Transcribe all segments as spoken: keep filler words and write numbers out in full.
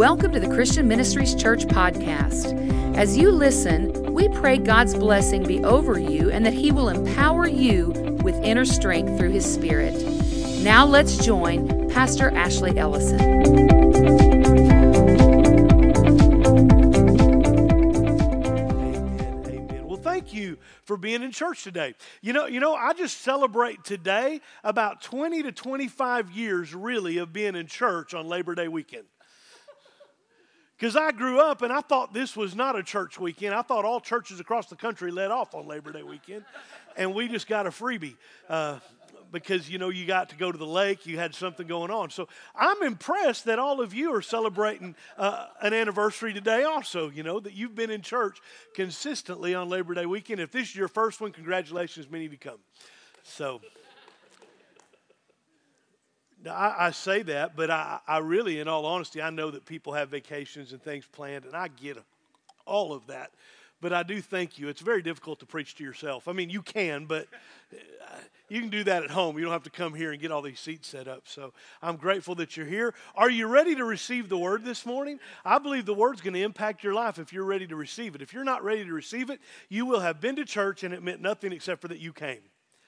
Welcome to the Christian Ministries Church podcast. As you listen, we pray God's blessing be over you and that He will empower you with inner strength through His Spirit. Now let's join Pastor Ashley Ellison. Amen, amen. Well, thank you for being in church today. You know, you know, I just celebrate today about twenty to twenty-five years really of being in church on Labor Day weekend. Because I grew up and I thought this was not a church weekend. I thought all churches across the country let off on Labor Day weekend. And we just got a freebie uh, because, you know, you got to go to the lake. You had something going on. So I'm impressed that all of you are celebrating uh, an anniversary today also, you know, that you've been in church consistently on Labor Day weekend. If this is your first one, congratulations, many of you come. So... Now, I, I say that, but I, I really, in all honesty, I know that people have vacations and things planned, and I get all of that. But I do thank you. It's very difficult to preach to yourself. I mean, you can, but you can do that at home. You don't have to come here and get all these seats set up. So I'm grateful that you're here. Are you ready to receive the word this morning? I believe the word's going to impact your life if you're ready to receive it. If you're not ready to receive it, you will have been to church and it meant nothing except for that you came.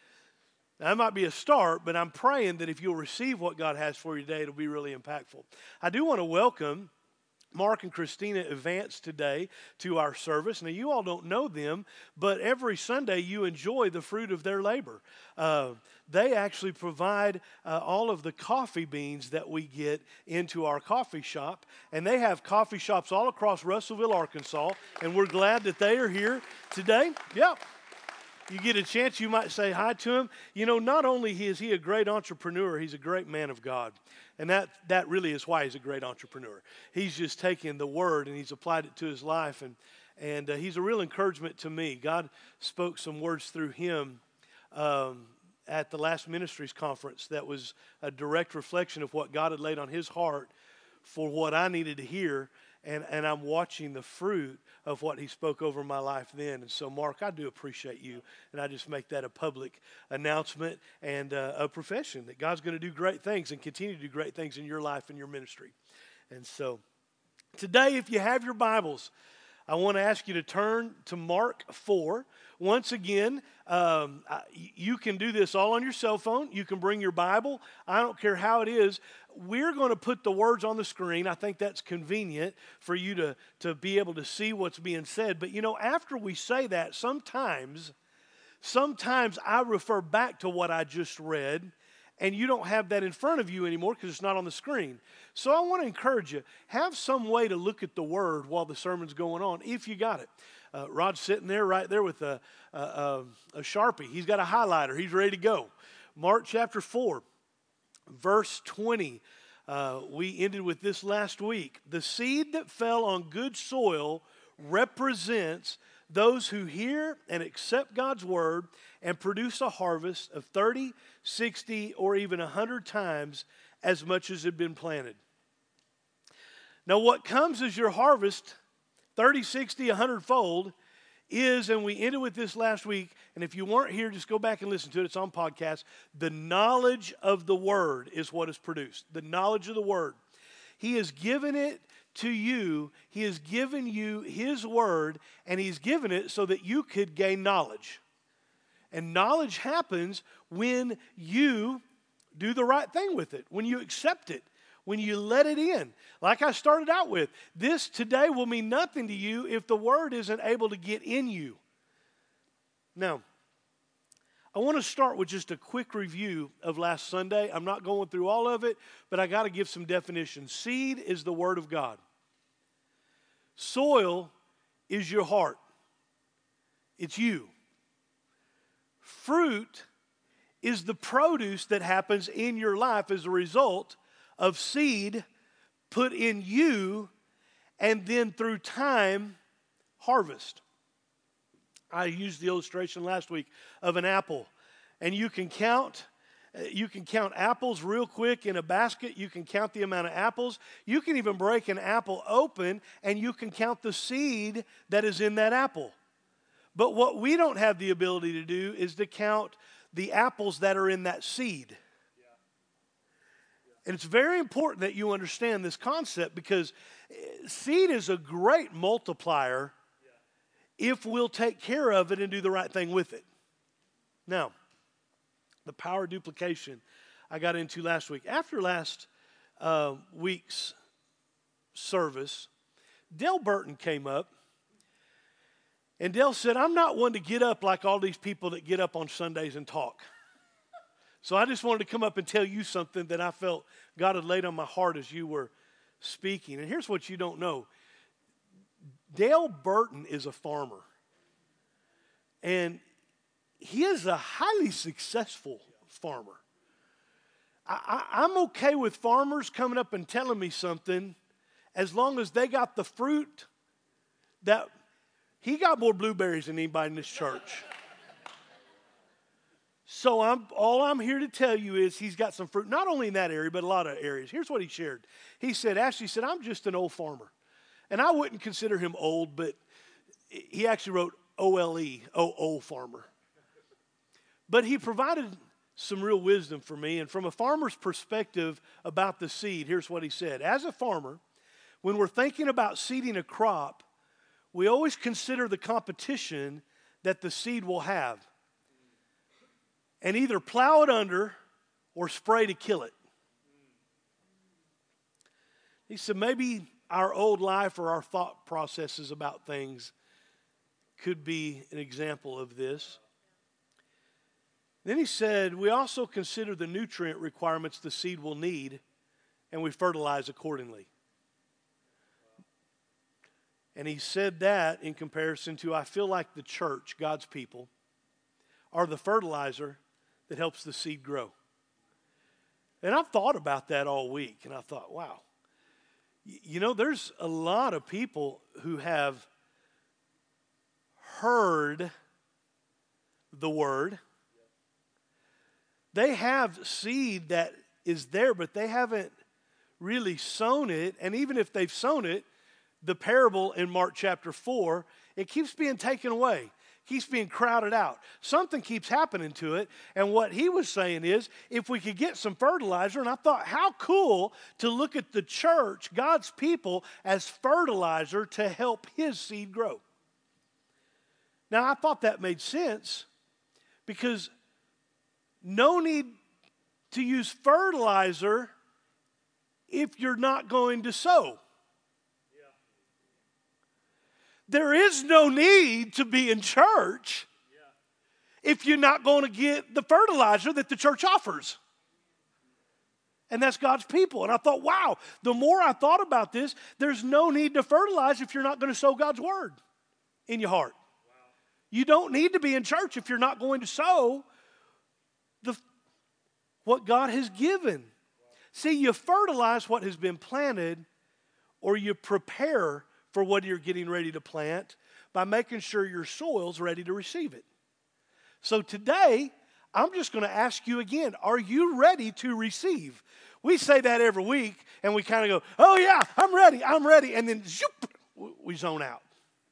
Now, that might be a start, but I'm praying that if you'll receive what God has for you today, it'll be really impactful. I do want to welcome Mark and Christina Evance today to our service. Now, you all don't know them, but every Sunday you enjoy the fruit of their labor. Uh, they actually provide uh, all of the coffee beans that we get into our coffee shop, and they have coffee shops all across Russellville, Arkansas, and we're glad that they are here today. Yep. You get a chance, you might say hi to him. You know, not only is he a great entrepreneur, he's a great man of God. And that, that really is why he's a great entrepreneur. He's just taken the word and he's applied it to his life. And, and uh, he's a real encouragement to me. God spoke some words through him um, at the last ministries conference that was a direct reflection of what God had laid on his heart for what I needed to hear. And, and I'm watching the fruit of what he spoke over my life then. And so, Mark, I do appreciate you. And I just make that a public announcement and uh, a profession that God's going to do great things and continue to do great things in your life and your ministry. And so, today, if you have your Bibles, I want to ask you to turn to Mark four. Once again, um, you can do this all on your cell phone. You can bring your Bible. I don't care how it is. We're going to put the words on the screen. I think that's convenient for you to, to be able to see what's being said. But, you know, after we say that, sometimes, sometimes I refer back to what I just read, and you don't have that in front of you anymore because it's not on the screen. So I want to encourage you, have some way to look at the word while the sermon's going on, if you got it. Uh, Rod's sitting there right there with a, a, a, a Sharpie. He's got a highlighter. He's ready to go. Mark chapter four, verse twenty. Uh, we ended with this last week. The seed that fell on good soil represents those who hear and accept God's word and produce a harvest of thirty, sixty, or even one hundred times as much as had been planted. Now, what comes as your harvest, thirty, sixty, one hundred fold, is, and we ended with this last week, and if you weren't here, just go back and listen to it. It's on podcast. The knowledge of the word is what is produced. The knowledge of the word. He has given it to you. He has given you His word, and He's given it so that you could gain knowledge. And knowledge happens when you do the right thing with it, when you accept it, when you let it in. Like I started out with, this today will mean nothing to you if the word isn't able to get in you. Now, I want to start with just a quick review of last Sunday. I'm not going through all of it, but I got to give some definitions. Seed is the word of God. Soil is your heart. It's you. Fruit is the produce that happens in your life as a result of seed put in you and then through time harvest. I used the illustration last week of an apple, and you can count you can count apples real quick in a basket. You can count the amount of apples. You can even break an apple open and you can count the seed that is in that apple. But what we don't have the ability to do is to count the apples that are in that seed. And it's very important that you understand this concept because seed is a great multiplier if we'll take care of it and do the right thing with it. Now, the power of duplication I got into last week. After last uh, week's service, Dale Burton came up, and Dale said, I'm not one to get up like all these people that get up on Sundays and talk. So I just wanted to come up and tell you something that I felt God had laid on my heart as you were speaking. And here's what you don't know. Dale Burton is a farmer. And he is a highly successful farmer. I, I, I'm okay with farmers coming up and telling me something as long as they got the fruit that he got more blueberries than anybody in this church. So I'm, all I'm here to tell you is he's got some fruit, not only in that area, but a lot of areas. Here's what he shared. He said, Ashley said, I'm just an old farmer. And I wouldn't consider him old, but he actually wrote O L E, O O farmer. But he provided some real wisdom for me. And from a farmer's perspective about the seed, here's what he said. As a farmer, when we're thinking about seeding a crop, we always consider the competition that the seed will have and either plow it under or spray to kill it. He said maybe our old life or our thought processes about things could be an example of this. Then he said, we also consider the nutrient requirements the seed will need, and we fertilize accordingly. And he said that in comparison to, I feel like the church, God's people, are the fertilizer that helps the seed grow. And I've thought about that all week, and I thought, wow. You know, there's a lot of people who have heard the word. They have seed that is there, but they haven't really sown it. And even if they've sown it, the parable in Mark chapter four, it keeps being taken away. Keeps being crowded out. Something keeps happening to it. And what he was saying is, if we could get some fertilizer, and I thought, how cool to look at the church, God's people, as fertilizer to help his seed grow. Now, I thought that made sense because no need to use fertilizer if you're not going to sow. There is no need to be in church if you're not going to get the fertilizer that the church offers. And that's God's people. And I thought, wow, the more I thought about this, there's no need to fertilize if you're not going to sow God's word in your heart. Wow. You don't need to be in church if you're not going to sow the, what God has given. Wow. See, you fertilize what has been planted, or you prepare for what you're getting ready to plant by making sure your soil's ready to receive it. So today, I'm just going to ask you again, are you ready to receive? We say that every week, and we kind of go, oh yeah, I'm ready, I'm ready, and then zoop, we zone out.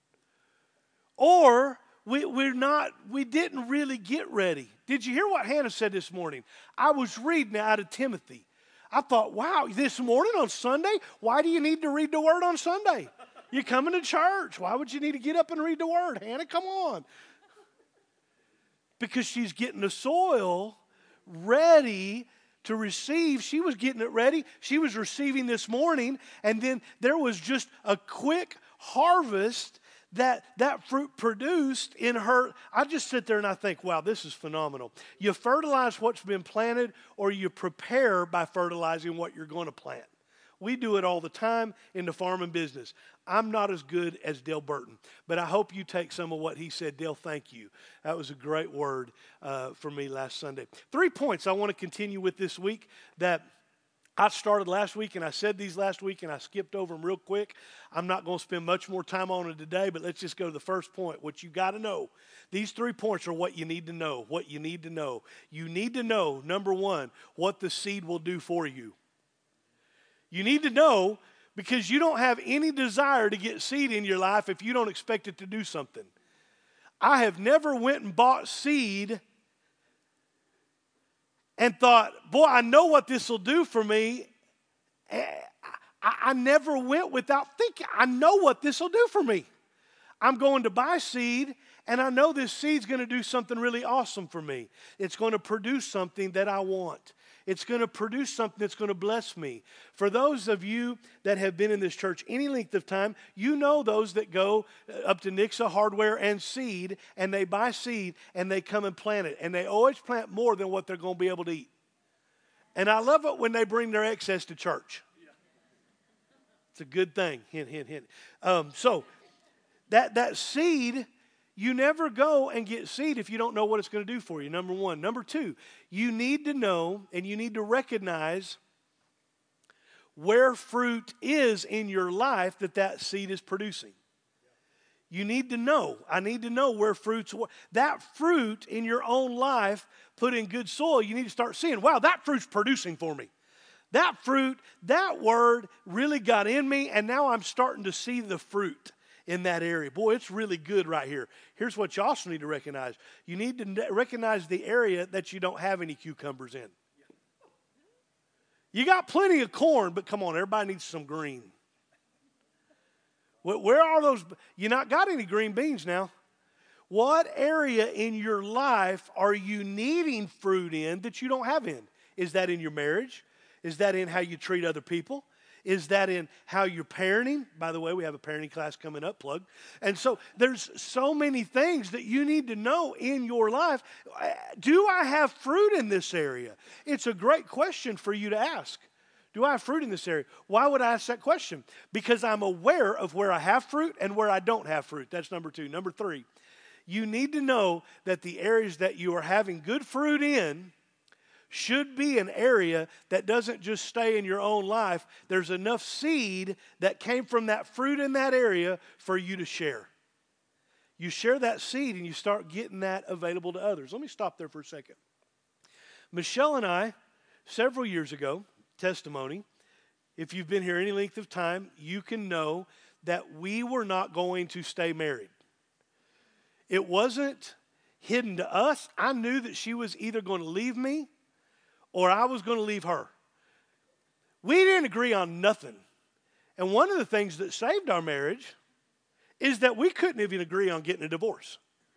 Or we, we're not, we didn't really get ready. Did you hear what Hannah said this morning? I was reading out of Timothy. I thought, wow, this morning on Sunday, why do you need to read the word on Sunday? You're coming to church. Why would you need to get up and read the word? Hannah, come on. Because she's getting the soil ready to receive. She was getting it ready. She was receiving this morning. And then there was just a quick harvest that that fruit produced in her. I just sit there and I think, wow, this is phenomenal. You fertilize what's been planted, or you prepare by fertilizing what you're going to plant. We do it all the time in the farming business. I'm not as good as Dale Burton, but I hope you take some of what he said. Dale, thank you. That was a great word uh, for me last Sunday. Three points I want to continue with this week that I started last week, and I said these last week, and I skipped over them real quick. I'm not going to spend much more time on it today, but let's just go to the first point, what you got to know. These three points are what you need to know, what you need to know. You need to know, number one, what the seed will do for you. You need to know because you don't have any desire to get seed in your life if you don't expect it to do something. I have never went and bought seed and thought, boy, I know what this will do for me. I, I never went without thinking, I know what this will do for me. I'm going to buy seed, and I know this seed's going to do something really awesome for me. It's going to produce something that I want. It's going to produce something that's going to bless me. For those of you that have been in this church any length of time, you know those that go up to Nixa Hardware and Seed, and they buy seed, and they come and plant it. And they always plant more than what they're going to be able to eat. And I love it when they bring their excess to church. It's a good thing. Hint, hint, hint. Um, so... That that seed, you never go and get seed if you don't know what it's going to do for you, number one. Number two, you need to know and you need to recognize where fruit is in your life that that seed is producing. You need to know. I need to know where fruit's, that fruit in your own life put in good soil, you need to start seeing, wow, that fruit's producing for me. That fruit, that word really got in me, and now I'm starting to see the fruit in that area. Boy, it's really good right here. Here's what you also need to recognize. You need to recognize the area that you don't have any cucumbers in. You got plenty of corn, but come on, everybody needs some green. Where are those? You not got any green beans now. What area in your life are you needing fruit in that you don't have in? Is that in your marriage? Is that in how you treat other people? Is that in how you're parenting? By the way, we have a parenting class coming up, plug. And so there's so many things that you need to know in your life. Do I have fruit in this area? It's a great question for you to ask. Do I have fruit in this area? Why would I ask that question? Because I'm aware of where I have fruit and where I don't have fruit. That's number two. Number three, you need to know that the areas that you are having good fruit in should be an area that doesn't just stay in your own life. There's enough seed that came from that fruit in that area for you to share. You share that seed and you start getting that available to others. Let me stop there for a second. Michelle and I, several years ago, testimony, if you've been here any length of time, you can know that we were not going to stay married. It wasn't hidden to us. I knew that she was either going to leave me or I was going to leave her. We didn't agree on nothing. And one of the things that saved our marriage is that we couldn't even agree on getting a divorce.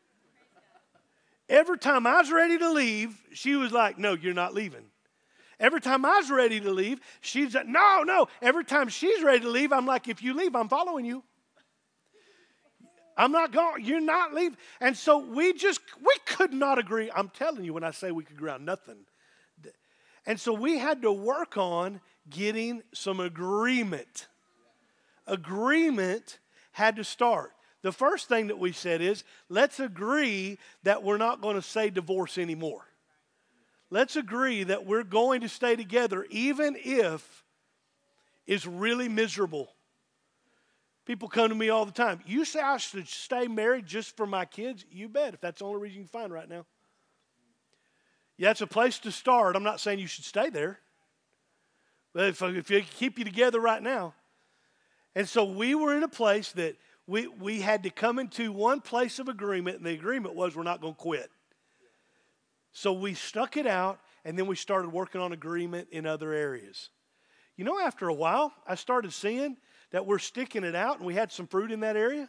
Every time I was ready to leave, she was like, no, you're not leaving. Every time I was ready to leave, she's like, no, no. Every time she's ready to leave, I'm like, if you leave, I'm following you. I'm not going, you're not leaving. And so we just, we could not agree. I'm telling you when I say we could agree on nothing. And so we had to work on getting some agreement. Agreement had to start. The first thing that we said is, let's agree that we're not going to say divorce anymore. Let's agree that we're going to stay together even if it's really miserable. People come to me all the time. You say I should stay married just for my kids? You bet, if that's the only reason you can find right now. Yeah, it's a place to start. I'm not saying you should stay there. But if, if you keep you together right now. And so we were in a place that we, we had to come into one place of agreement, and the agreement was we're not going to quit. So we stuck it out, and then we started working on agreement in other areas. You know, after a while, I started seeing that we're sticking it out, and we had some fruit in that area.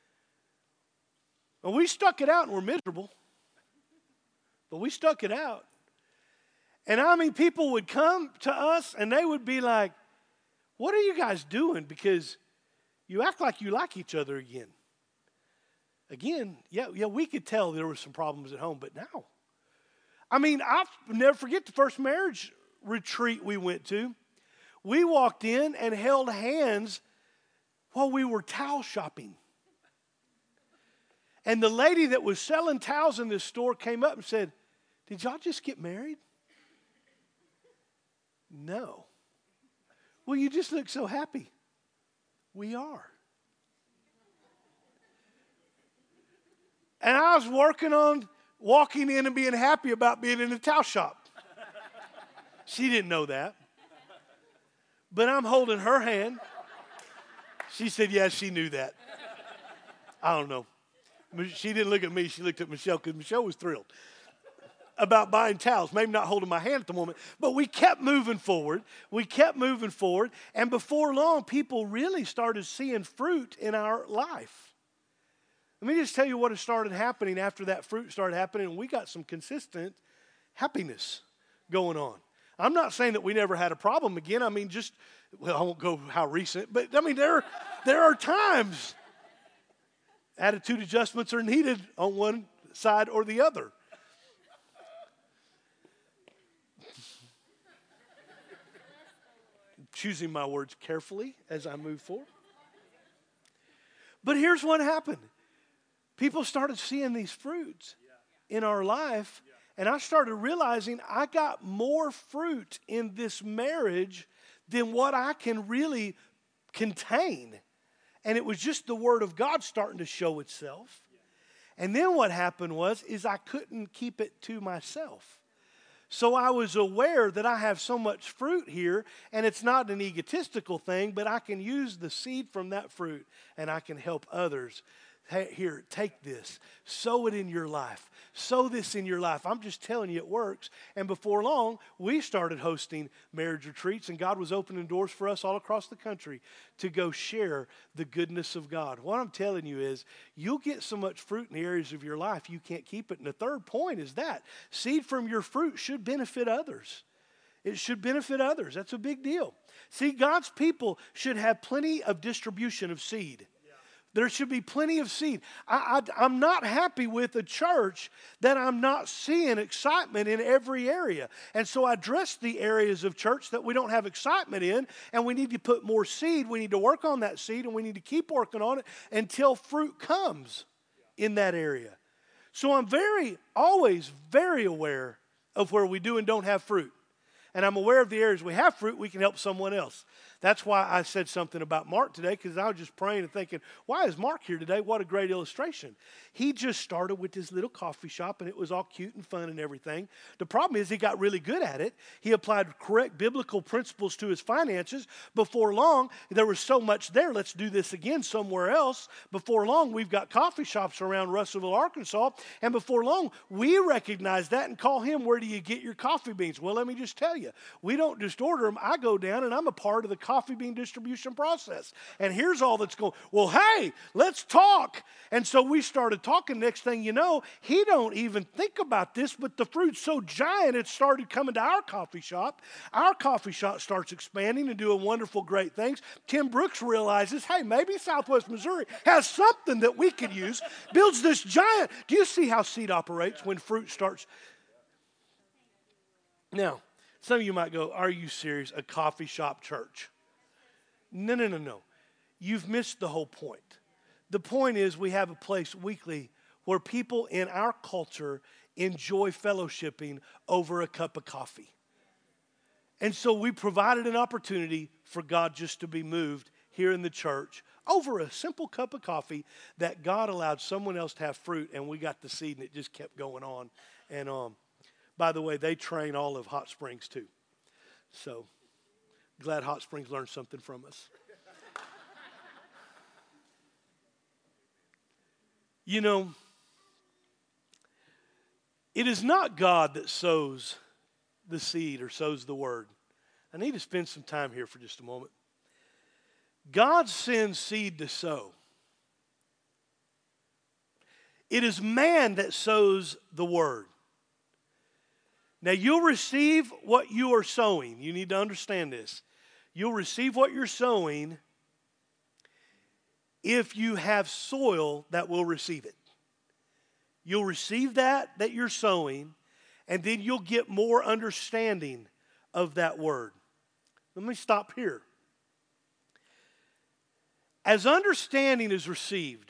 And we stuck it out, and we're miserable. But we stuck it out. And I mean, people would come to us and they would be like, what are you guys doing? Because you act like you like each other again. Again, yeah, yeah, we could tell there were some problems at home, but now. I mean, I'll never forget the first marriage retreat we went to. We walked in and held hands while we were towel shopping. And the lady that was selling towels in this store came up and said, did y'all just get married? No. Well, you just look so happy. We are. And I was working on walking in and being happy about being in a towel shop. She didn't know that. But I'm holding her hand. She said, yeah, she knew that. I don't know. She didn't look at me. She looked at Michelle because Michelle was thrilled. about buying towels, maybe not holding my hand at the moment, but we kept moving forward. We kept moving forward. And before long, people really started seeing fruit in our life. Let me just tell you what has started happening after that fruit started happening. And we got some consistent happiness going on. I'm not saying that we never had a problem again. I mean, just, well, I won't go how recent, but I mean, there, there are times attitude adjustments are needed on one side or the other. Choosing my words carefully as I move forward. But here's what happened. People started seeing these fruits in our life, and I started realizing I got more fruit in this marriage than what I can really contain. And it was just the Word of God starting to show itself. And then what happened was, is I couldn't keep it to myself. So I was aware that I have so much fruit here, and it's not an egotistical thing, but I can use the seed from that fruit, and I can help others. Hey, here, take this. Sow it in your life. Sow this in your life. I'm just telling you it works. And before long, we started hosting marriage retreats, and God was opening doors for us all across the country to go share the goodness of God. What I'm telling you is you'll get so much fruit in the areas of your life you can't keep it. And the third point is that seed from your fruit should benefit others. It should benefit others. That's a big deal. See, God's people should have plenty of distribution of seed. There should be plenty of seed. I, I, I'm not happy with a church that I'm not seeing excitement in every area. And so I address the areas of church that we don't have excitement in, and we need to put more seed. We need to work on that seed, and we need to keep working on it until fruit comes in that area. So I'm very, always very aware of where we do and don't have fruit. And I'm aware of the areas we have fruit, we can help someone else. That's why I said something about Mark today, because I was just praying and thinking, why is Mark here today? What a great illustration. He just started with his little coffee shop, and it was all cute and fun and everything. The problem is he got really good at it. He applied correct biblical principles to his finances. Before long, there was so much there. Let's do this again somewhere else. Before long, we've got coffee shops around Russellville, Arkansas. And before long, we recognize that and call him, where do you get your coffee beans? Well, let me just tell you, we don't just order them. I go down, and I'm a part of the coffee bean distribution process. And here's all that's going, well, hey, let's talk. And so we started talking. Next thing you know, he don't even think about this, but the fruit's so giant, it started coming to our coffee shop. Our coffee shop starts expanding and doing wonderful, great things. Tim Brooks realizes, hey, maybe Southwest Missouri has something that we could use. Builds this giant. Do you see how seed operates when fruit starts? Now, some of you might go, are you serious? A coffee shop church? No, no, no, no. You've missed the whole point. The point is we have a place weekly where people in our culture enjoy fellowshipping over a cup of coffee. And so we provided an opportunity for God just to be moved here in the church over a simple cup of coffee that God allowed someone else to have fruit, and we got the seed, and it just kept going on and on. By the way, they train all of Hot Springs too. So glad Hot Springs learned something from us. You know, it is not God that sows the seed or sows the word. I need to spend some time here for just a moment. God sends seed to sow. It is man that sows the word. Now, you'll receive what you are sowing. You need to understand this. You'll receive what you're sowing if you have soil that will receive it. You'll receive that that you're sowing, and then you'll get more understanding of that word. Let me stop here. As understanding is received,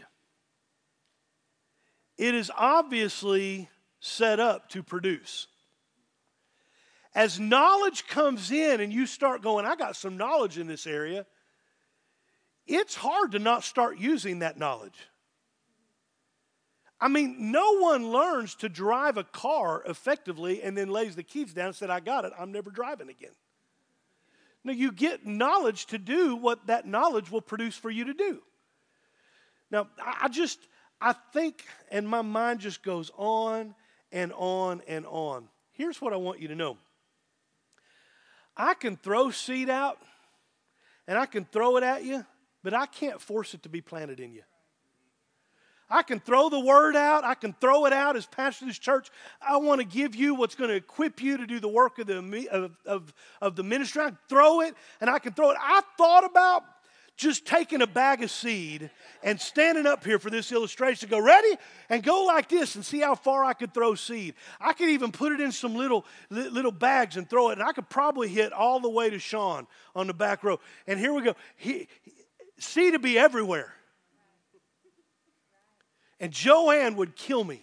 it is obviously set up to produce. As knowledge comes in and you start going, I got some knowledge in this area, it's hard to not start using that knowledge. I mean, no one learns to drive a car effectively and then lays the keys down and said, I got it, I'm never driving again. No, you get knowledge to do what that knowledge will produce for you to do. Now, I just, I think, and my mind just goes on and on and on. Here's what I want you to know. I can throw seed out, and I can throw it at you, but I can't force it to be planted in you. I can throw the word out. I can throw it out as pastor of this church. I want to give you what's going to equip you to do the work of the, of, of, of the ministry. I can throw it, and I can throw it. I thought about just taking a bag of seed and standing up here for this illustration. Go, ready? And go like this and see how far I could throw seed. I could even put it in some little, little bags and throw it. And I could probably hit all the way to Sean on the back row. And here we go. He, seed would be everywhere. And Joanne would kill me.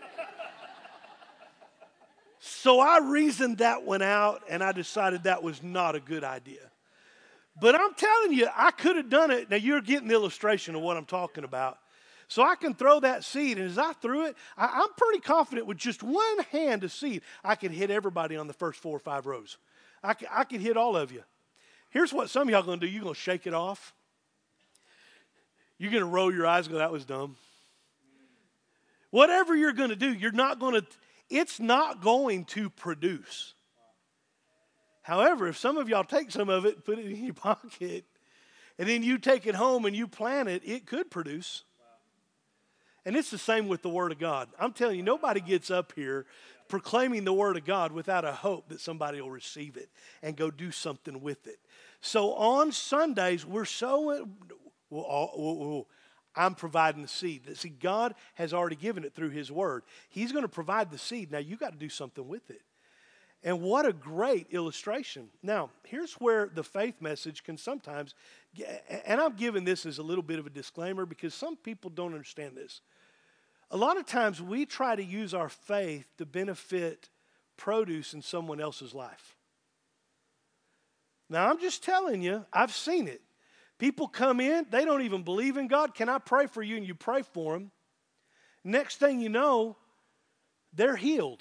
So I reasoned that one out, and I decided that was not a good idea. But I'm telling you, I could have done it. Now, you're getting the illustration of what I'm talking about. So I can throw that seed, and as I threw it, I, I'm pretty confident with just one hand of seed, I could hit everybody on the first four or five rows. I could, I could hit all of you. Here's what some of y'all are going to do. You're going to shake it off. You're going to roll your eyes and go, that was dumb. Whatever you're going to do, you're not going to, it's not going to produce. However, if some of y'all take some of it and put it in your pocket, and then you take it home and you plant it, it could produce. And it's the same with the Word of God. I'm telling you, nobody gets up here proclaiming the Word of God without a hope that somebody will receive it and go do something with it. So on Sundays, we're so, well, well, well, I'm providing the seed. See, God has already given it through His Word. He's going to provide the seed. Now, you got to do something with it. And what a great illustration. Now, here's where the faith message can sometimes, and I'm giving this as a little bit of a disclaimer because some people don't understand this. A lot of times we try to use our faith to benefit produce in someone else's life. Now, I'm just telling you, I've seen it. People come in, they don't even believe in God. Can I pray for you? And you pray for them. Next thing you know, they're healed.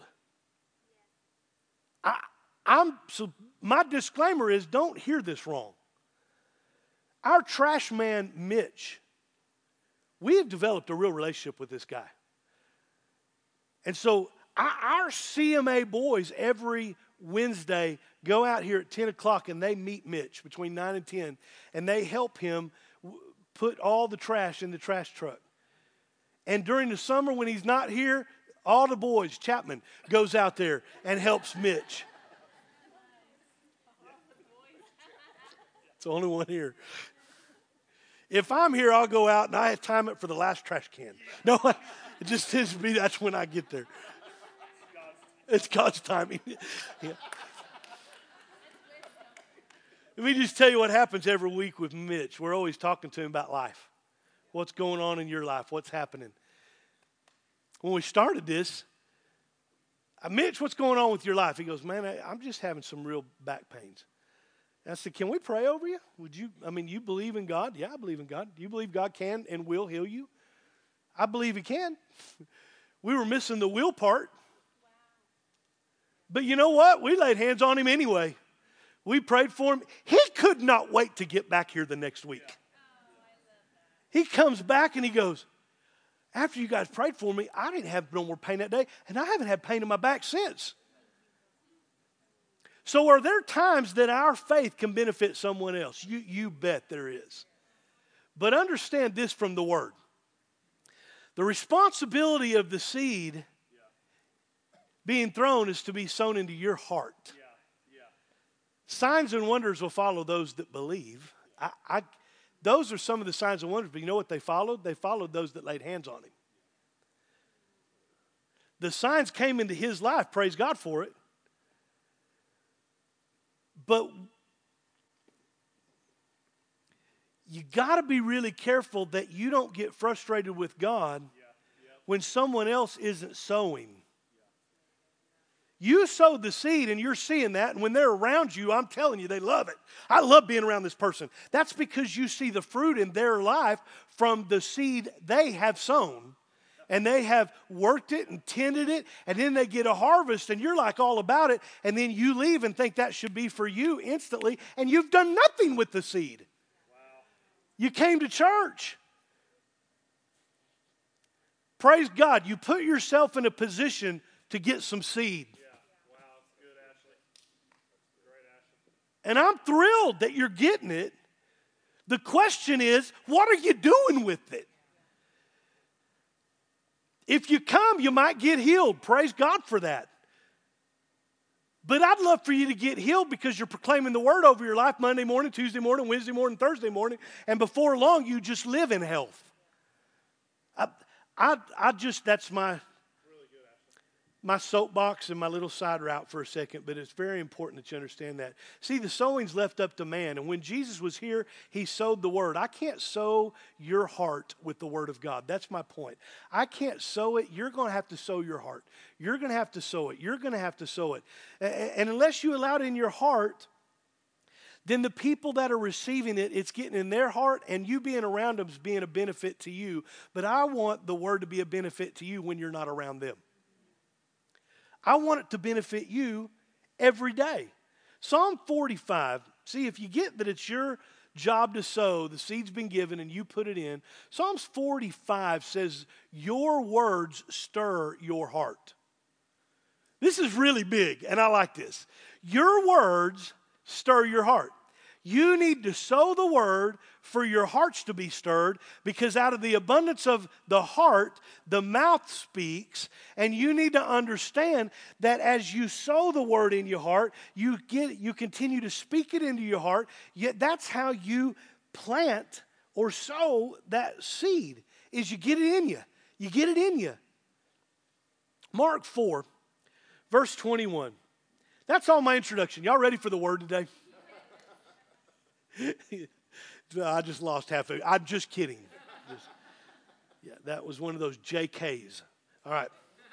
I, I'm so my disclaimer is don't hear this wrong. Our trash man, Mitch, we have developed a real relationship with this guy. And so our C M A boys every Wednesday go out here at ten o'clock and they meet Mitch between nine and ten, and they help him put all the trash in the trash truck. And during the summer when he's not here, all the boys, Chapman, goes out there and helps Mitch. It's the only one here. If I'm here, I'll go out and I time it for the last trash can. No, it just tends to be that's when I get there. It's God's timing. Yeah. Let me just tell you what happens every week with Mitch. We're always talking to him about life. What's going on in your life? What's happening? When we started this, Mitch, what's going on with your life? He goes, man, I, I'm just having some real back pains. And I said, can we pray over you? Would you, I mean, you believe in God? Yeah, I believe in God. Do you believe God can and will heal you? I believe He can. We were missing the will part. But you know what? We laid hands on him anyway. We prayed for him. He could not wait to get back here the next week. He comes back and he goes, after you guys prayed for me, I didn't have no more pain that day, and I haven't had pain in my back since. So are there times that our faith can benefit someone else? You, you bet there is. But understand this from the Word. The responsibility of the seed being thrown is to be sown into your heart. Yeah, yeah. Signs and wonders will follow those that believe. I, I, those are some of the signs and wonders, but you know what they followed? They followed those that laid hands on him. The signs came into his life, praise God for it. But you got to be really careful that you don't get frustrated with God yeah, yeah. when someone else isn't sowing. You sowed the seed and you're seeing that, and when they're around you, I'm telling you, they love it. I love being around this person. That's because you see the fruit in their life from the seed they have sown, and they have worked it and tended it, and then they get a harvest, and you're like all about it, and then you leave and think that should be for you instantly, and you've done nothing with the seed. Wow. You came to church. Praise God, you put yourself in a position to get some seed. Yeah. Wow, that's good, Ashley. That's great, Ashley. And I'm thrilled that you're getting it. The question is, what are you doing with it? If you come, you might get healed. Praise God for that. But I'd love for you to get healed because you're proclaiming the word over your life Monday morning, Tuesday morning, Wednesday morning, Thursday morning, and before long you just live in health. I, I, I just, that's my, my soapbox and my little side route for a second, but it's very important that you understand that. See, the sowing's left up to man, and when Jesus was here, he sowed the word. I can't sow your heart with the word of God. That's my point. I can't sow it. You're going to have to sow your heart. You're going to have to sow it. You're going to have to sow it. And unless you allow it in your heart, then the people that are receiving it, it's getting in their heart, and you being around them is being a benefit to you. But I want the word to be a benefit to you when you're not around them. I want it to benefit you every day. Psalm forty-five, see, if you get that it's your job to sow, the seed's been given and you put it in. Psalms forty-five says, your words stir your heart. This is really big, and I like this. Your words stir your heart. You need to sow the word for your hearts to be stirred, because out of the abundance of the heart, the mouth speaks. And you need to understand that as you sow the word in your heart, you get you continue to speak it into your heart. Yet that's how you plant or sow that seed, is you get it in you. You get it in you. Mark four, verse twenty-one. That's all my introduction. Y'all ready for the word today? I just lost half of it. I'm just kidding. Just, yeah, that was one of those J Ks. All right.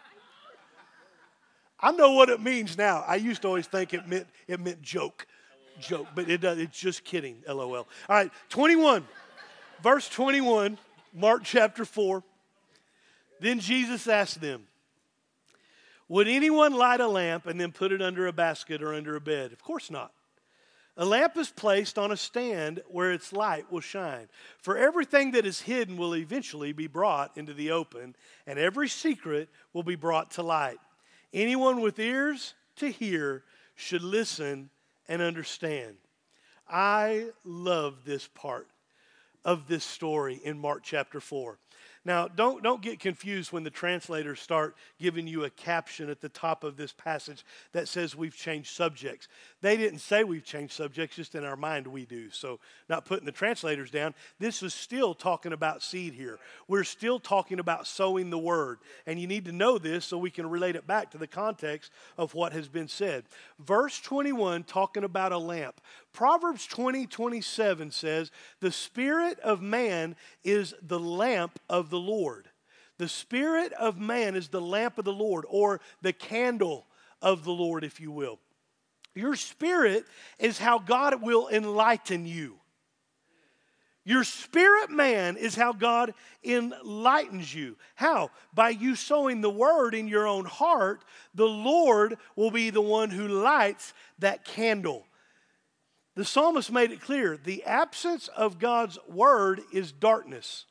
I know what it means now. I used to always think it meant it meant joke. Joke, but it does, it's just kidding. L O L. All right, twenty-one. Verse twenty-one, Mark chapter four. Then Jesus asked them, would anyone light a lamp and then put it under a basket or under a bed? Of course not. A lamp is placed on a stand where its light will shine. For everything that is hidden will eventually be brought into the open, and every secret will be brought to light. Anyone with ears to hear should listen and understand. I love this part of this story in Mark chapter four. Now, don't, don't get confused when the translators start giving you a caption at the top of this passage that says we've changed subjects. They didn't say we've changed subjects, just in our mind we do. So not putting the translators down, this is still talking about seed here. We're still talking about sowing the word. And you need to know this so we can relate it back to the context of what has been said. Verse twenty-one, talking about a lamp. Proverbs twenty, twenty-seven says, the spirit of man is the lamp of the Lord. The spirit of man is the lamp of the Lord, or the candle of the Lord, if you will. Your spirit is how God will enlighten you. Your spirit man is how God enlightens you. How? By you sowing the word in your own heart, the Lord will be the one who lights that candle. The psalmist made it clear, the absence of God's word is darkness.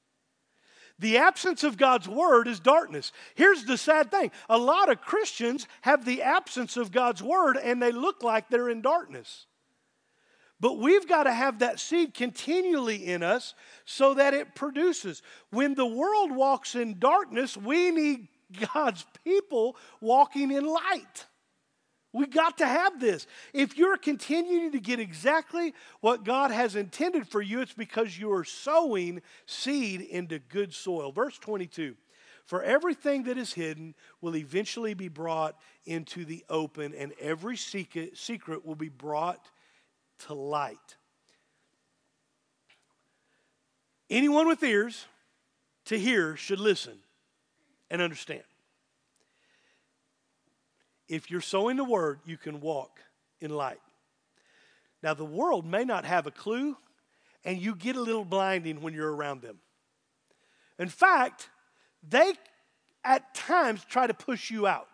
The absence of God's word is darkness. Here's the sad thing. A lot of Christians have the absence of God's word and they look like they're in darkness. But we've got to have that seed continually in us so that it produces. When the world walks in darkness, we need God's people walking in light. We got to have this. If you're continuing to get exactly what God has intended for you, it's because you are sowing seed into good soil. Verse twenty-two, for everything that is hidden will eventually be brought into the open, and every secret, secret will be brought to light. Anyone with ears to hear should listen and understand. If you're sowing the word, you can walk in light. Now, the world may not have a clue, and you get a little blinding when you're around them. In fact, they at times try to push you out.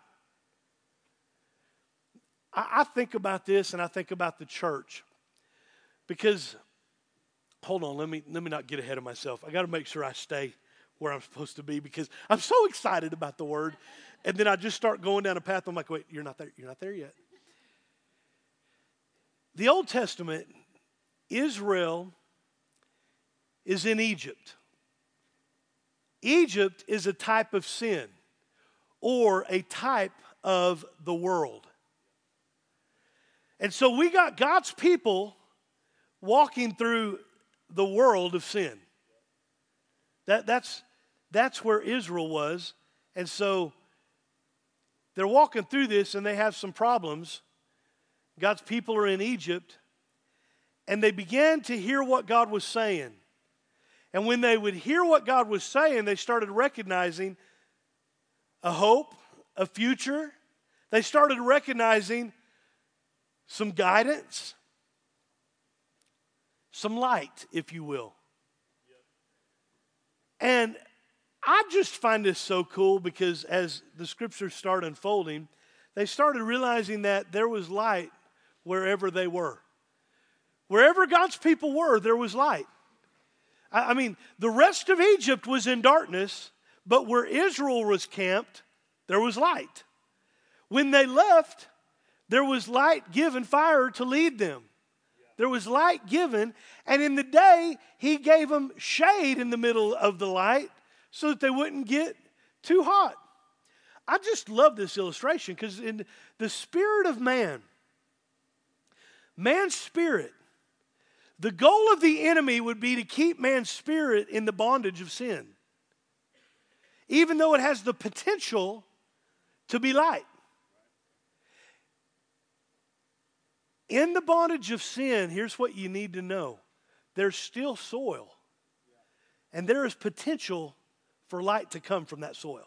I, I think about this, and I think about the church. Because, hold on, let me, let me not get ahead of myself. I got to make sure I stay where I'm supposed to be, because I'm so excited about the word And then I just start going down a path. I'm like, wait, you're not there. You're not there yet. The Old Testament, Israel is in Egypt. Egypt is a type of sin or a type of the world. And so we got God's people walking through the world of sin. That, that's, that's where Israel was. And so they're walking through this and they have some problems. God's people are in Egypt. And they began to hear what God was saying. And when they would hear what God was saying, they started recognizing a hope, a future. They started recognizing some guidance, some light, if you will. And I just find this so cool because as the scriptures start unfolding, they started realizing that there was light wherever they were. Wherever God's people were, there was light. I, I mean, the rest of Egypt was in darkness, but where Israel was camped, there was light. When they left, there was light given, fire to lead them. There was light given, and in the day, he gave them shade in the middle of the light so that they wouldn't get too hot. I just love this illustration because in the spirit of man, man's spirit, the goal of the enemy would be to keep man's spirit in the bondage of sin, even though it has the potential to be light. In the bondage of sin, here's what you need to know. There's still soil. And there is potential for light to come from that soil.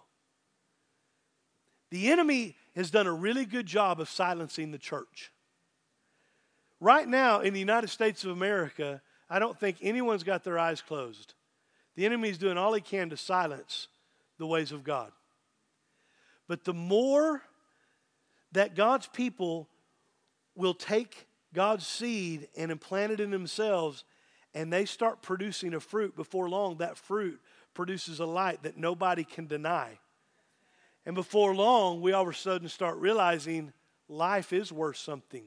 The enemy has done a really good job of silencing the church. Right now in the United States of America, I don't think anyone's got their eyes closed. The enemy is doing all he can to silence the ways of God. But the more that God's people will take God's seed and implant it in themselves, and they start producing a fruit, before long that fruit produces a light that nobody can deny. And before long, we all of a sudden start realizing life is worth something.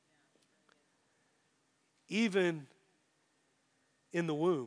Even in the womb.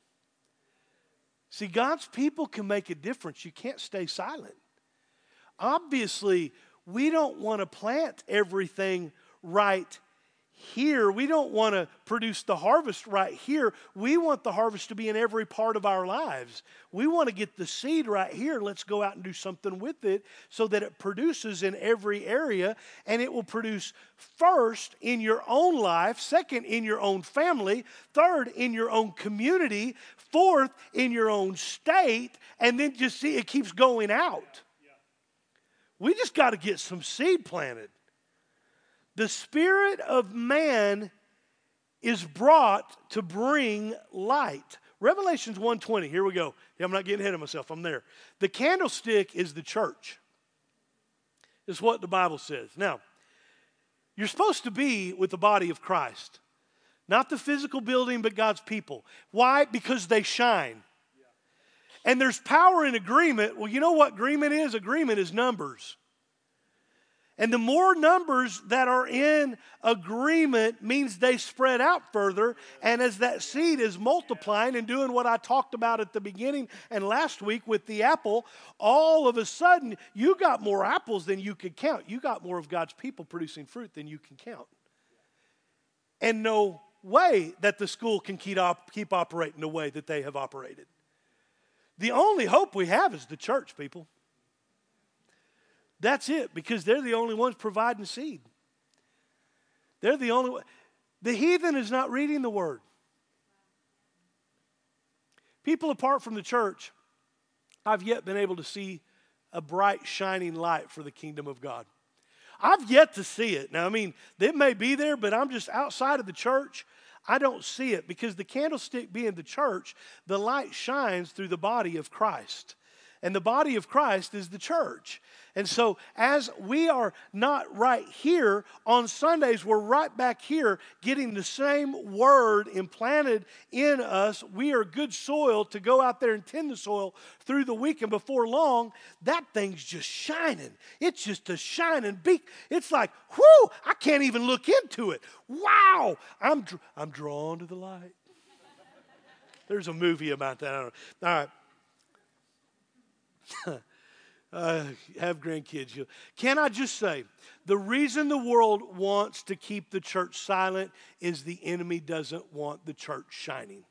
See, God's people can make a difference. You can't stay silent. Obviously, we don't want to plant everything right here. We don't want to produce the harvest right here. We want the harvest to be in every part of our lives. We want to get the seed right here. Let's go out and do something with it so that it produces in every area, and it will produce first in your own life, second in your own family, third in your own community, fourth in your own state, and then just see it keeps going out. We just got to get some seed planted. The spirit of man is brought to bring light. Revelations one twenty, here we go. Yeah, I'm not getting ahead of myself, I'm there. The candlestick is the church. Is what the Bible says. Now, you're supposed to be with the body of Christ. Not the physical building, but God's people. Why? Because they shine. And there's power in agreement. Well, you know what agreement is? Agreement is numbers. And the more numbers that are in agreement means they spread out further. And as that seed is multiplying and doing what I talked about at the beginning and last week with the apple, all of a sudden you got more apples than you could count. You got more of God's people producing fruit than you can count. And no way that the school can keep, op- keep operating the way that they have operated. The only hope we have is the church, people. That's it, because they're the only ones providing seed. They're the only one. The heathen is not reading the word. People apart from the church, I've yet been able to see a bright, shining light for the kingdom of God. I've yet to see it. Now, I mean, it may be there, but I'm just outside of the church. I don't see it because the candlestick being the church, the light shines through the body of Christ. And the body of Christ is the church. And so as we are not right here on Sundays, we're right back here getting the same word implanted in us. We are good soil to go out there and tend the soil through the week. And before long, that thing's just shining. It's just a shining beak. It's like, whoo, I can't even look into it. Wow, I'm, I'm drawn to the light. There's a movie about that. I don't know. All right. uh, have grandkids. You- Can I just say, the reason the world wants to keep the church silent is the enemy doesn't want the church shining.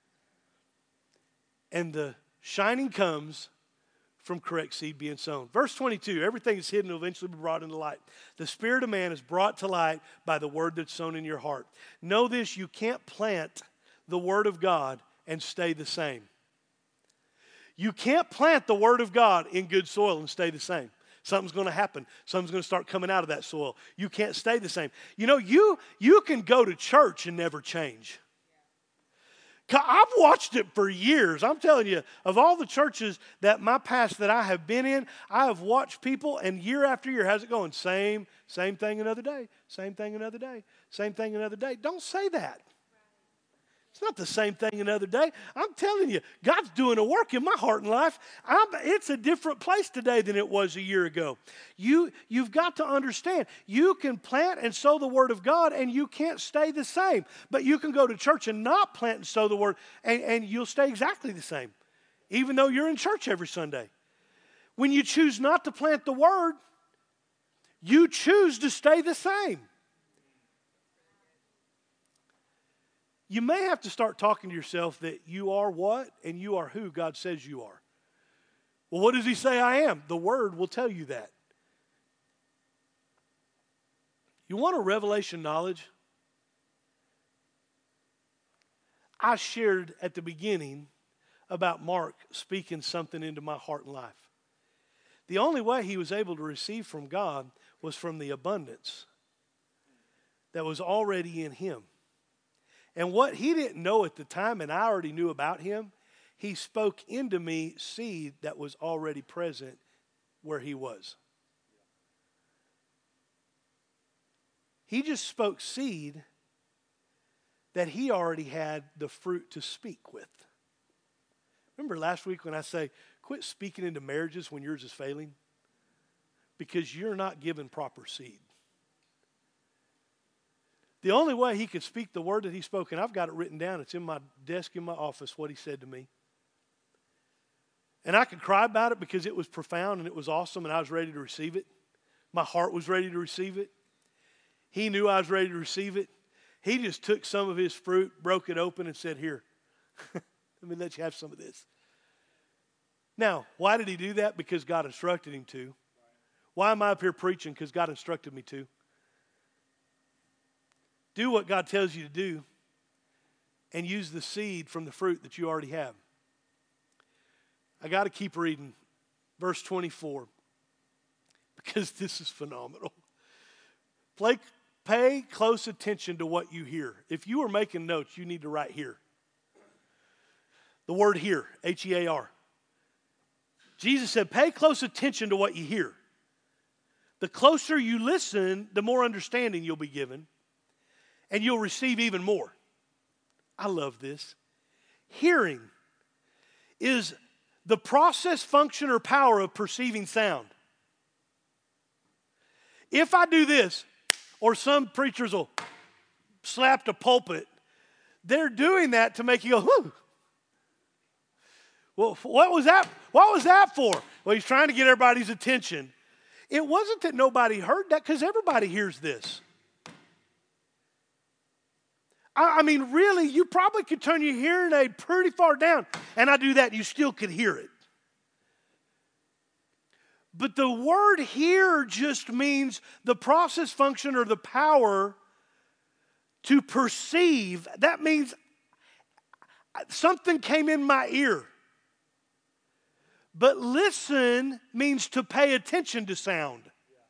And the shining comes from correct seed being sown. Verse twenty-two, everything is hidden will eventually be brought into light. The spirit of man is brought to light by the word that's sown in your heart. Know this, you can't plant the word of God and stay the same. You can't plant the word of God in good soil and stay the same. Something's going to happen. Something's going to start coming out of that soil. You can't stay the same. You know, you, you can go to church and never change. I've watched it for years. I'm telling you, of all the churches that my past that I have been in, I have watched people, and year after year, how's it going? Same, same thing another day. Same thing another day. Same thing another day. Don't say that. It's not the same thing another day. I'm telling you, God's doing a work in my heart and life. I'm, it's a different place today than it was a year ago. You, you've got to understand, you can plant and sow the word of God and you can't stay the same. But you can go to church and not plant and sow the word and, and you'll stay exactly the same, even though you're in church every Sunday. When you choose not to plant the word, you choose to stay the same. You may have to start talking to yourself that you are what and you are who God says you are. Well, what does he say I am? The word will tell you that. You want a revelation knowledge? I shared at the beginning about Mark speaking something into my heart and life. The only way he was able to receive from God was from the abundance that was already in him. And what he didn't know at the time, and I already knew about him, he spoke into me seed that was already present where he was. He just spoke seed that he already had the fruit to speak with. Remember last week when I say, quit speaking into marriages when yours is failing? Because you're not given proper seed. The only way he could speak the word that he spoke, and I've got it written down, it's in my desk in my office, what he said to me. And I could cry about it because it was profound and it was awesome and I was ready to receive it. My heart was ready to receive it. He knew I was ready to receive it. He just took some of his fruit, broke it open and said, here, let me let you have some of this. Now, why did he do that? Because God instructed him to. Why am I up here preaching? Because God instructed me to. Do what God tells you to do and use the seed from the fruit that you already have. I got to keep reading verse twenty-four because this is phenomenal. Play, pay close attention to what you hear. If you are making notes, you need to write here. The word hear, H E A R. Jesus said, pay close attention to what you hear. The closer you listen, the more understanding you'll be given. And you'll receive even more. I love this. Hearing is the process, function, or power of perceiving sound. If I do this, or some preachers will slap the pulpit, they're doing that to make you go, whoo. Well, what was that? What was that for? Well, he's trying to get everybody's attention. It wasn't that nobody heard that, because everybody hears this. I mean, really, you probably could turn your hearing aid pretty far down, and I do that, and you still could hear it. But the word hear just means the process, function, or the power to perceive. That means something came in my ear. But listen means to pay attention to sound.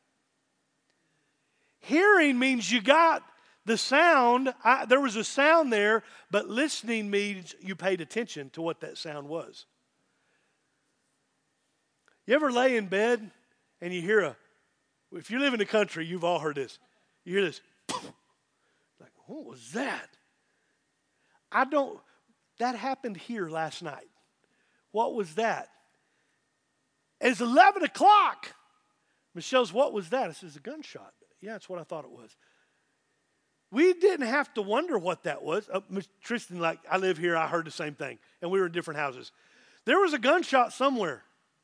Hearing means you got the sound, I, there was a sound there, but listening means you paid attention to what that sound was. You ever lay in bed and you hear a, if you live in the country, you've all heard this. You hear this, like, what was that? I don't, that happened here last night. What was that? It's eleven o'clock. Michelle's, what was that? I says, a gunshot. Yeah, that's what I thought it was. We didn't have to wonder what that was. Uh, Tristan, like, I live here, I heard the same thing. And we were in different houses. There was a gunshot somewhere.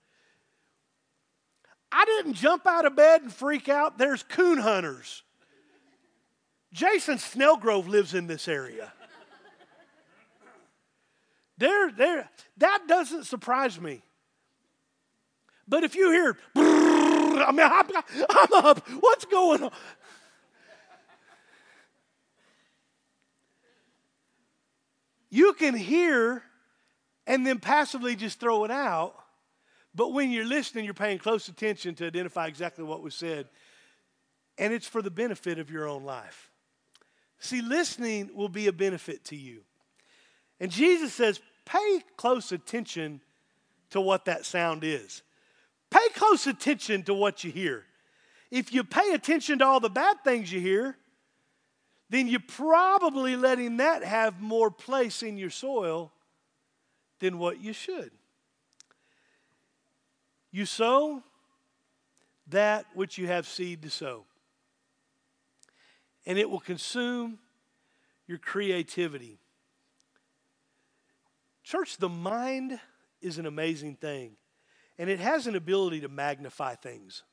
I didn't jump out of bed and freak out. There's coon hunters. Jason Snellgrove lives in this area. There, there, that doesn't surprise me. But if you hear, I mean, I'm, I'm up. What's going on? You can hear and then passively just throw it out. But when you're listening, you're paying close attention to identify exactly what was said. And it's for the benefit of your own life. See, listening will be a benefit to you. And Jesus says, pay close attention to what that sound is. Pay close attention to what you hear. If you pay attention to all the bad things you hear, then you're probably letting that have more place in your soil than what you should. You sow that which you have seed to sow. And it will consume your creativity. Church, the mind is an amazing thing. And it has an ability to magnify things.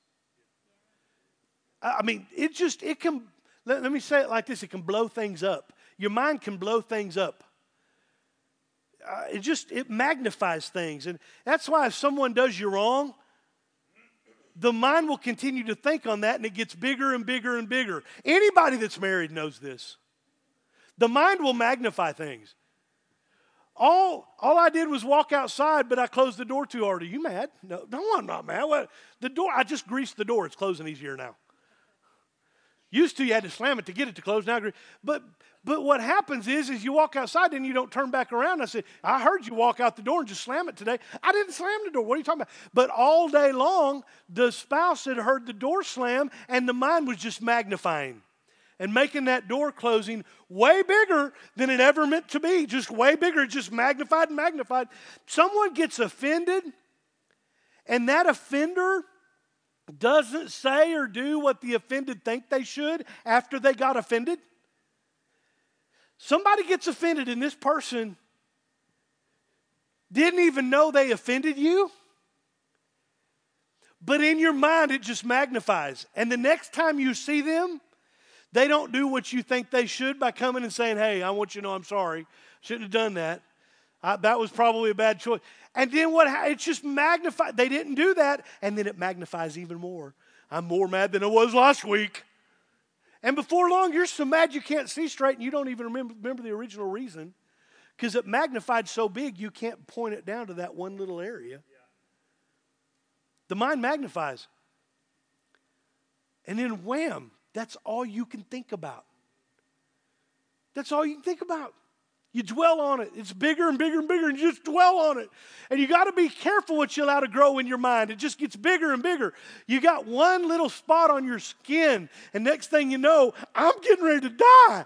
I mean, it just, it can, let, let me say it like this, it can blow things up. Your mind can blow things up. Uh, it just, it magnifies things. And that's why if someone does you wrong, the mind will continue to think on that and it gets bigger and bigger and bigger. Anybody that's married knows this. The mind will magnify things. All, all I did was walk outside, but I closed the door too hard. Are you mad? No, no, I'm not mad. What? The door, I just greased the door. It's closing easier now. Used to, you had to slam it to get it to close. Now, I gre- but but what happens is, is you walk outside and you don't turn back around. I said, I heard you walk out the door and just slam it today. I didn't slam the door. What are you talking about? But all day long, the spouse had heard the door slam and the mind was just magnifying and making that door closing way bigger than it ever meant to be. Just way bigger, just magnified and magnified. Someone gets offended, and that offender doesn't say or do what the offended think they should after they got offended. Somebody gets offended, and this person didn't even know they offended you. But in your mind, it just magnifies. And the next time you see them, they don't do what you think they should by coming and saying, hey, I want you to know I'm sorry. Shouldn't have done that. I, that was probably a bad choice. And then what? It's just magnified. They didn't do that. And then it magnifies even more. I'm more mad than I was last week. And before long, you're so mad you can't see straight and you don't even remember, remember the original reason. Because it magnified so big, you can't point it down to that one little area. Yeah. The mind magnifies. And then wham. That's all you can think about. That's all you can think about. You dwell on it. It's bigger and bigger and bigger, and you just dwell on it. And you got to be careful what you allow to grow in your mind. It just gets bigger and bigger. You got one little spot on your skin, and next thing you know, I'm getting ready to die.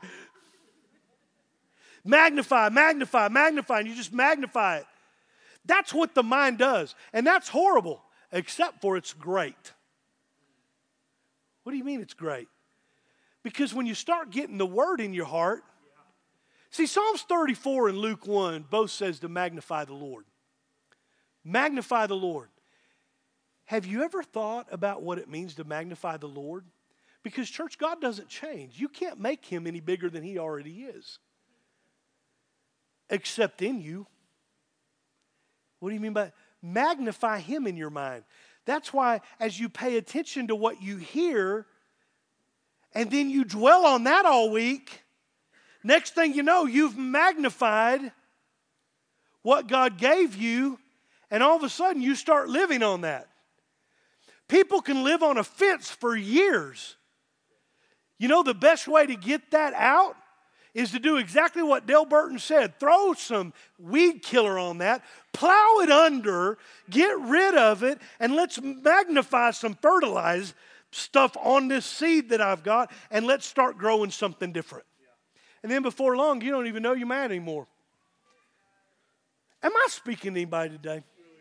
Magnify, magnify, magnify, and you just magnify it. That's what the mind does. And that's horrible, except for it's great. What do you mean it's great? Because when you start getting the word in your heart, see, Psalms thirty-four and Luke one both says to magnify the Lord. Magnify the Lord. Have you ever thought about what it means to magnify the Lord? Because, church, God doesn't change. You can't make him any bigger than he already is. Except in you. What do you mean by magnify him in your mind? That's why as you pay attention to what you hear, and then you dwell on that all week, next thing you know, you've magnified what God gave you, and all of a sudden you start living on that. People can live on a fence for years. You know the best way to get that out is to do exactly what Dale Burton said. Throw some weed killer on that, plow it under, get rid of it, and let's magnify some fertilize stuff on this seed that I've got, and let's start growing something different. And then before long, you don't even know you're mad anymore. Am I speaking to anybody today?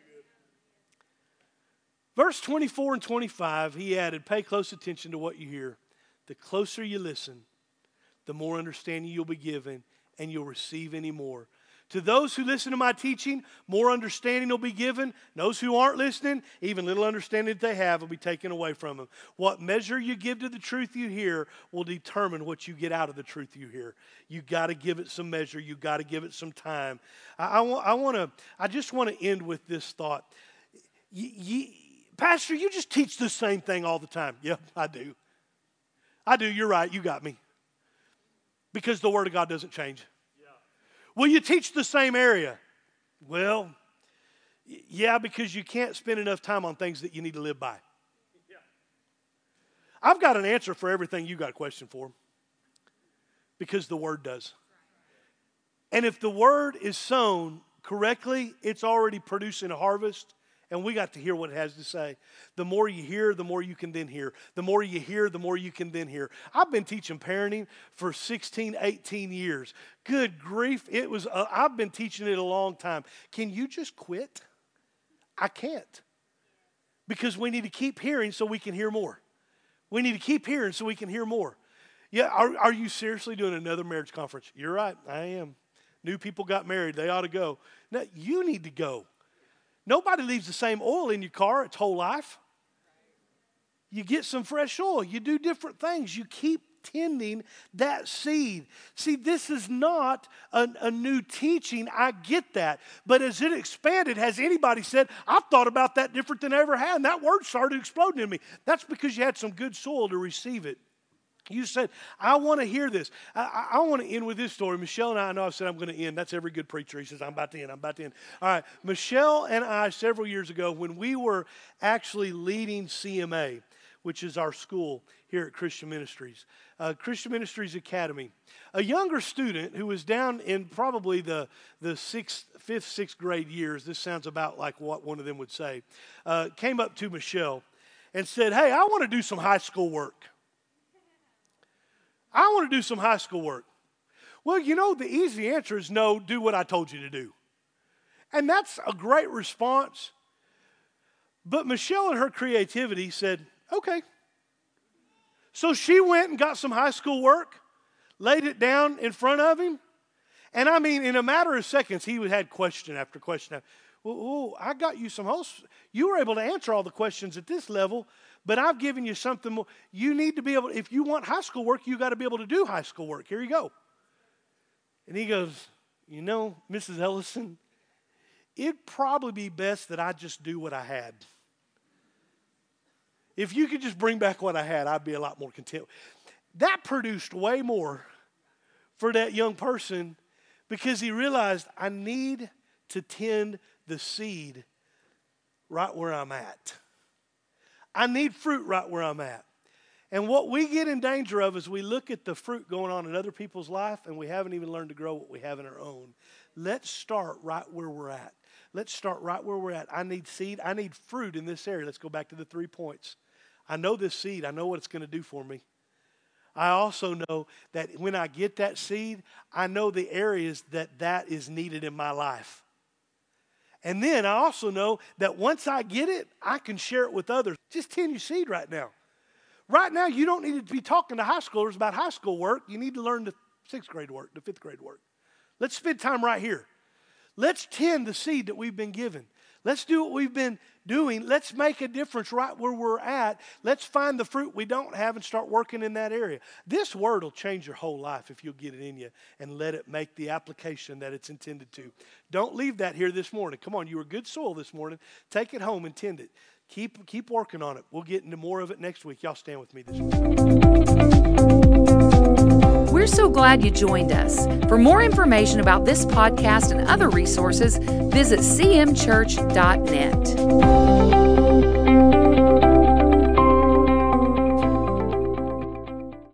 Verse twenty-four and twenty-five, he added, pay close attention to what you hear. The closer you listen, the more understanding you'll be given, and you'll receive any more. To those who listen to my teaching, more understanding will be given. Those who aren't listening, even little understanding that they have will be taken away from them. What measure you give to the truth you hear will determine what you get out of the truth you hear. You got to give it some measure. You got to give it some time. I, I, I want to. I just want to end with this thought. You, you, Pastor, you just teach the same thing all the time. Yep, I do. I do. You're right. You got me. Because the Word of God doesn't change. Will you teach the same area? Well, yeah, because you can't spend enough time on things that you need to live by. Yeah. I've got an answer for everything you got a question for. Because the Word does. And if the Word is sown correctly, it's already producing a harvest. And we got to hear what it has to say. The more you hear, the more you can then hear. The more you hear, the more you can then hear. I've been teaching parenting for sixteen, eighteen years. Good grief. It was. Uh, I've been teaching it a long time. Can you just quit? I can't. Because we need to keep hearing so we can hear more. We need to keep hearing so we can hear more. Yeah, are, are you seriously doing another marriage conference? You're right, I am. New people got married. They ought to go. Now, you need to go. Nobody leaves the same oil in your car its whole life. You get some fresh oil. You do different things. You keep tending that seed. See, this is not a, a new teaching. I get that. But as it expanded, has anybody said, I've thought about that different than I ever had, and that word started exploding in me? That's because you had some good soil to receive it. You said, I want to hear this. I, I, I want to end with this story. Michelle and I, I know I've said I'm going to end. That's every good preacher. He says, I'm about to end. I'm about to end. All right. Michelle and I, several years ago, when we were actually leading C M A, which is our school here at Christian Ministries, uh, Christian Ministries Academy, a younger student who was down in probably the, the sixth, fifth, sixth grade years, this sounds about like what one of them would say, uh, came up to Michelle and said, hey, I want to do some high school work. I want to do some high school work. Well, you know, the easy answer is no, do what I told you to do. And that's a great response. But Michelle in her creativity said, okay. So she went and got some high school work, laid it down in front of him. And I mean, in a matter of seconds, he had question after question. Well, oh, I got you some hosts. You were able to answer all the questions at this level, but I've given you something more. You need to be able, if you want high school work, you got to be able to do high school work. Here you go. And he goes, you know, Missus Ellison, it'd probably be best that I just do what I had. If you could just bring back what I had, I'd be a lot more content. That produced way more for that young person because he realized I need to tend the seed right where I'm at. I need fruit right where I'm at. And what we get in danger of is we look at the fruit going on in other people's life and we haven't even learned to grow what we have in our own. Let's start right where we're at. Let's start right where we're at. I need seed. I need fruit in this area. Let's go back to the three points. I know this seed. I know what it's going to do for me. I also know that when I get that seed, I know the areas that that is needed in my life. And then I also know that once I get it, I can share it with others. Just tend your seed right now. Right now, you don't need to be talking to high schoolers about high school work. You need to learn the sixth grade work, the fifth grade work. Let's spend time right here. Let's tend the seed that we've been given. Let's do what we've been doing. Let's make a difference right where we're at. Let's find the fruit we don't have and start working in that area. This word will change your whole life if you'll get it in you and let it make the application that it's intended to. Don't leave that here this morning. Come on, you were good soil this morning. Take it home and tend it. Keep, keep working on it. We'll get into more of it next week. Y'all stand with me this week. We're so glad you joined us. For more information about this podcast and other resources, visit c m church dot net.